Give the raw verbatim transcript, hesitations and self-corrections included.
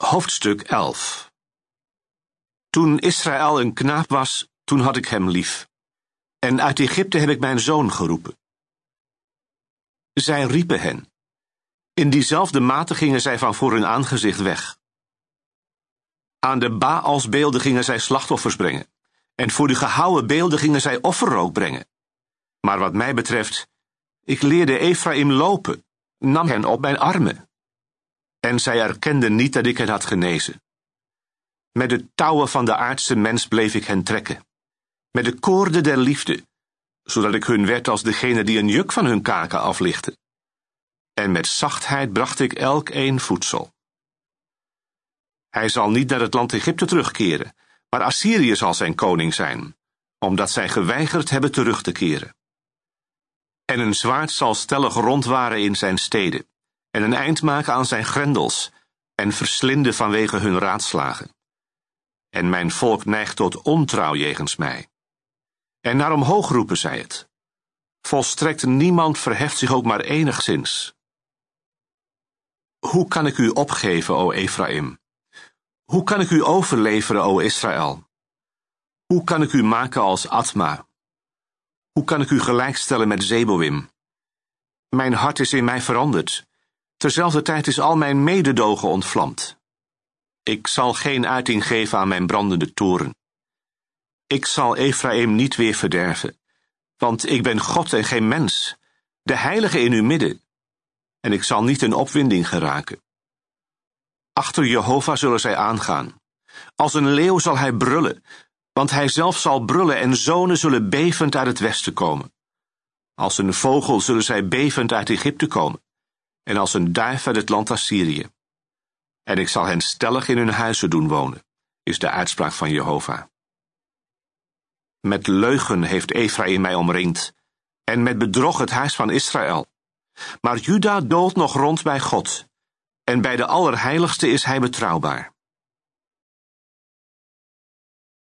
Hoofdstuk elf. Toen Israël een knaap was, toen had ik hem lief. En uit Egypte heb ik mijn zoon geroepen. Zij riepen hen. In diezelfde mate gingen zij van voor hun aangezicht weg. Aan de Baalsbeelden gingen zij slachtoffers brengen. En voor de gehouwen beelden gingen zij offerrook brengen. Maar wat mij betreft, ik leerde Ephraim lopen, nam hen op mijn armen. En zij erkenden niet dat ik hen had genezen. Met de touwen van de aardse mens bleef ik hen trekken. Met de koorden der liefde, zodat ik hun werd als degene die een juk van hun kaken aflichtte. En met zachtheid bracht ik elk een voedsel. Hij zal niet naar het land Egypte terugkeren, maar Assyrië zal zijn koning zijn, omdat zij geweigerd hebben terug te keren. En een zwaard zal stellig rondwaren in zijn steden, en een eind maken aan zijn grendels, en verslinden vanwege hun raadslagen. En mijn volk neigt tot ontrouw jegens mij. En naar omhoog roepen zij het. Volstrekt niemand verheft zich ook maar enigszins. Hoe kan ik u opgeven, o Ephraim? Hoe kan ik u overleveren, o Israël? Hoe kan ik u maken als Atma? Hoe kan ik u gelijkstellen met Zeboim? Mijn hart is in mij veranderd. Terzelfde tijd is al mijn mededogen ontvlamd. Ik zal geen uiting geven aan mijn brandende toorn. Ik zal Ephraim niet weer verderven, want ik ben God en geen mens, de heilige in uw midden, en ik zal niet in opwinding geraken. Achter Jehovah zullen zij aangaan. Als een leeuw zal hij brullen, want hij zelf zal brullen en zonen zullen bevend uit het westen komen. Als een vogel zullen zij bevend uit Egypte komen, en als een duif uit het land Assyrië. En ik zal hen stellig in hun huizen doen wonen, is de uitspraak van Jehovah. Met leugen heeft Ephraim mij omringd, en met bedrog het huis van Israël. Maar Juda doolt nog rond bij God, en bij de Allerheiligste is hij betrouwbaar.